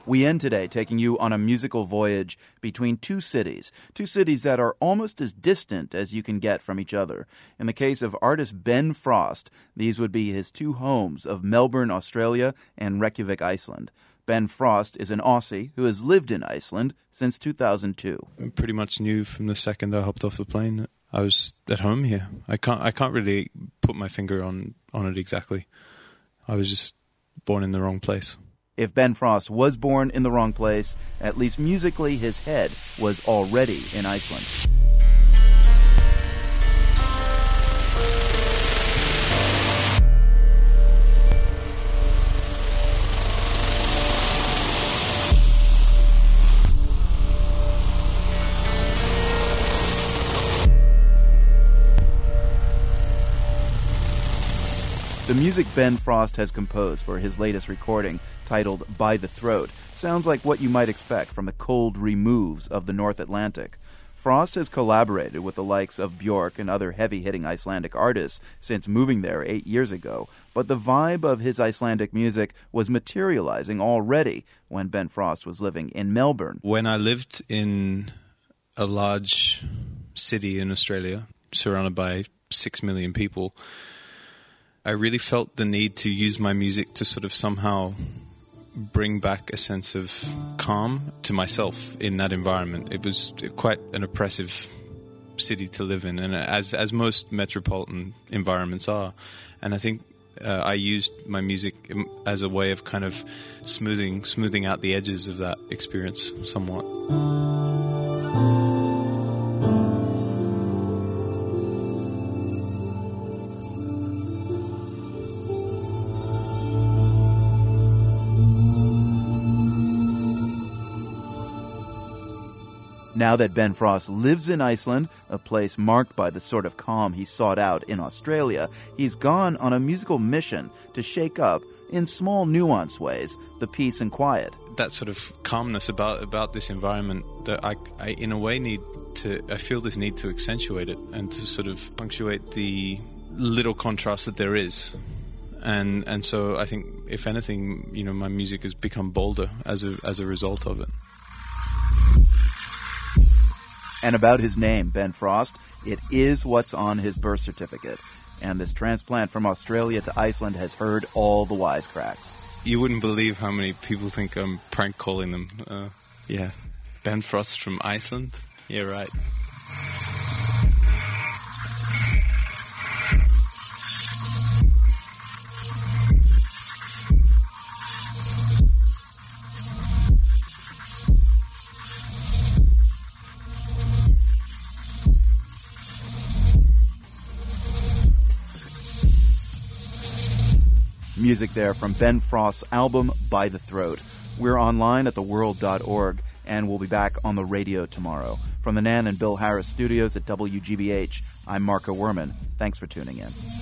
We end today taking you on a musical voyage between two cities that are almost as distant as you can get from each other. In the case of artist Ben Frost, these would be his two homes of Melbourne, Australia, and Reykjavik, Iceland. Ben Frost is an Aussie who has lived in Iceland since 2002. I pretty much knew from the second I hopped off the plane I was at home here. I can't really put my finger on it exactly. I was just born in the wrong place. If Ben Frost was born in the wrong place, at least musically his head was already in Iceland. The music Ben Frost has composed for his latest recording, titled By the Throat, sounds like what you might expect from the cold removes of the North Atlantic. Frost has collaborated with the likes of Björk and other heavy-hitting Icelandic artists since moving there 8 years ago, but the vibe of his Icelandic music was materializing already when Ben Frost was living in Melbourne. When I lived in a large city in Australia, surrounded by 6 million people, I really felt the need to use my music to sort of somehow bring back a sense of calm to myself in that environment. It was quite an oppressive city to live in, and as most metropolitan environments are. And I think I used my music as a way of kind of smoothing out the edges of that experience somewhat. Now that Ben Frost lives in Iceland, a place marked by the sort of calm he sought out in Australia, he's gone on a musical mission to shake up, in small nuanced ways, the peace and quiet. That sort of calmness about this environment that I in a way I feel this need to accentuate it and to sort of punctuate the little contrast that there is. And so I think, if anything, my music has become bolder as a result of it. And about his name, Ben Frost, it is what's on his birth certificate. And this transplant from Australia to Iceland has heard all the wisecracks. You wouldn't believe how many people think I'm prank calling them. Yeah, Ben Frost from Iceland? Yeah, right. Music there from Ben Frost's album By the Throat. We're online at theworld.org, and we'll be back on the radio tomorrow. From the Nan and Bill Harris studios at WGBH, I'm Marco Werman. Thanks for tuning in.